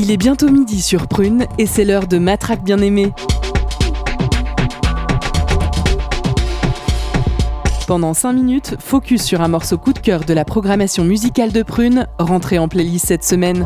Il est bientôt midi sur Prune et c'est l'heure de Matraque bien-aimée. Pendant 5 minutes, focus sur un morceau coup de cœur de la programmation musicale de Prune, rentré en playlist cette semaine.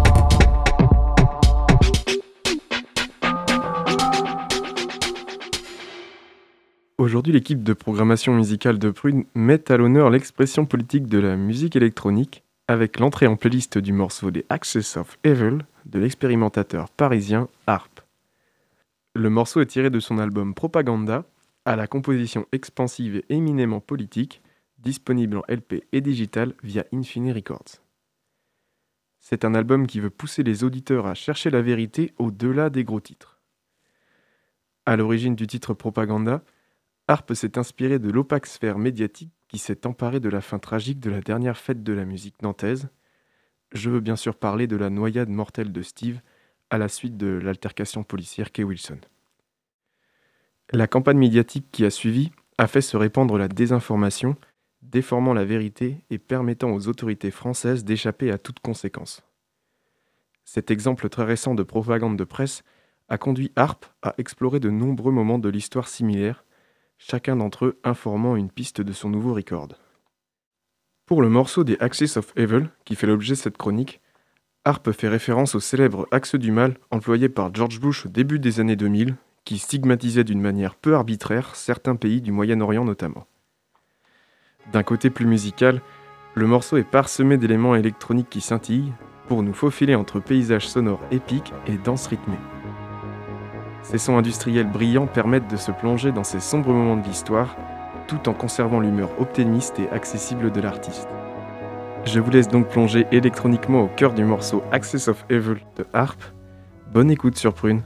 Aujourd'hui, l'équipe de programmation musicale de Prune met à l'honneur l'expression politique de la musique électronique avec l'entrée en playlist du morceau des Axis of Evil de l'expérimentateur parisien Harp. Le morceau est tiré de son album Propaganda, à la composition expansive et éminemment politique, disponible en LP et digital via Infini Records. C'est un album qui veut pousser les auditeurs à chercher la vérité au-delà des gros titres. À l'origine du titre Propaganda, Harp s'est inspiré de l'opaque sphère médiatique qui s'est emparée de la fin tragique de la dernière fête de la musique nantaise. Je veux bien sûr parler de la noyade mortelle de Steve à la suite de l'altercation policière Kay Wilson. La campagne médiatique qui a suivi a fait se répandre la désinformation, déformant la vérité et permettant aux autorités françaises d'échapper à toute conséquence. Cet exemple très récent de propagande de presse a conduit Harp à explorer de nombreux moments de l'histoire similaires, chacun d'entre eux informant une piste de son nouveau record. Pour le morceau des Axis of Evil, qui fait l'objet de cette chronique, Harp fait référence au célèbre axe du mal employé par George Bush au début des années 2000, qui stigmatisait d'une manière peu arbitraire certains pays du Moyen-Orient notamment. D'un côté plus musical, le morceau est parsemé d'éléments électroniques qui scintillent pour nous faufiler entre paysages sonores épiques et danses rythmées. Ces sons industriels brillants permettent de se plonger dans ces sombres moments de l'histoire, tout en conservant l'humeur optimiste et accessible de l'artiste. Je vous laisse donc plonger électroniquement au cœur du morceau Axis of Evil de Harp. Bonne écoute sur Prune.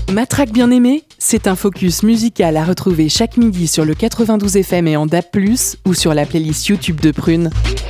Matraque bien-aimée, c'est un focus musical à retrouver chaque midi sur le 92 FM et en DAB+, ou sur la playlist YouTube de Prune.